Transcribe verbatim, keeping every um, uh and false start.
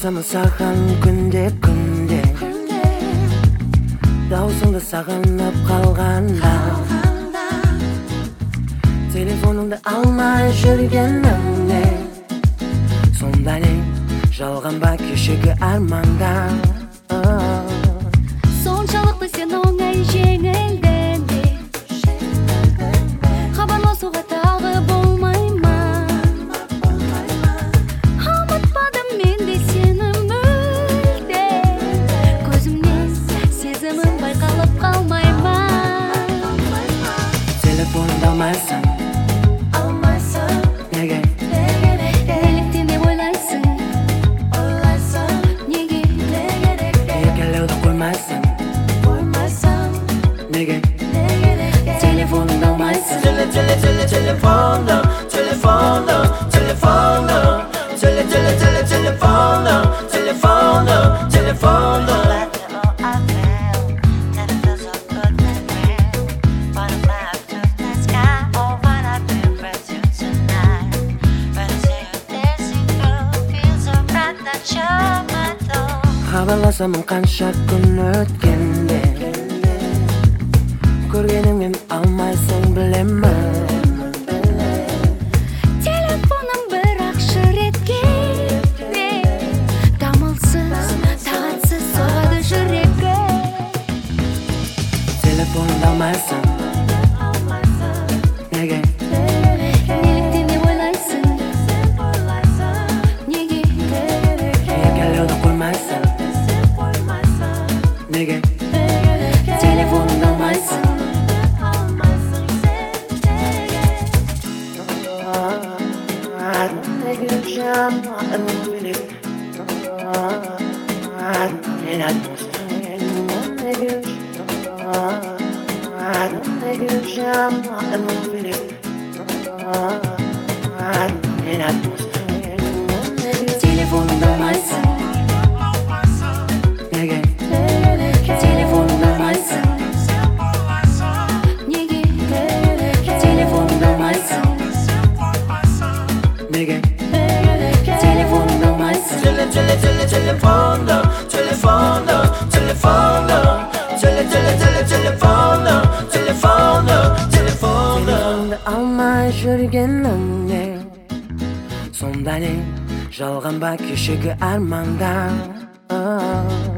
Жазамын саған күнде күнде, даусыңды сағынып қалғанда, телефоныңды алмай жүргенімде, сонда не жалған ба кешегі арманда? Соншалықты сен оңай жеңілгенде, хабарласуға тағы болмай ма? Ұмытпадым мен де сені мүлде, көзімнен сезімім байқалып қалмай ма? Телефоныңды алмайсың, неге? Неліктен деп ойлайсың? Неге? Еркелеуді қоймайсың, неге? Телефоныңды алмайсың. Теле, теле, теле, телефонда, телефонда, телефонда, теле, теле, теле, телефонда, телефонда, телефонда. Хабарласамын қанша күн өткенде, көргеніңмен алмайсың білемін. Телефоным бірақ шыр еткенде, дамылсыз, тағатсыз соғады жүрегі. Телефоныңды алмайсың, неге? Неліктен деп ойлайсың? Неге? Еркелеуді қоймайсың, неге? Телефоныңды алмайсың. Телефоныңды алмайсың, неге? Телефоныңды алмайсың, Неге? телефоныңды алмайсың, неге? Телефоныңды алмайсың. Теле, теле, теле, telefonda, telefonda, telefonda, tele, tele, tele, telefonda, telefonda, telefonda. Телефоныңды алмай жүргенімде, сонда не жалған ба кешегі арманда?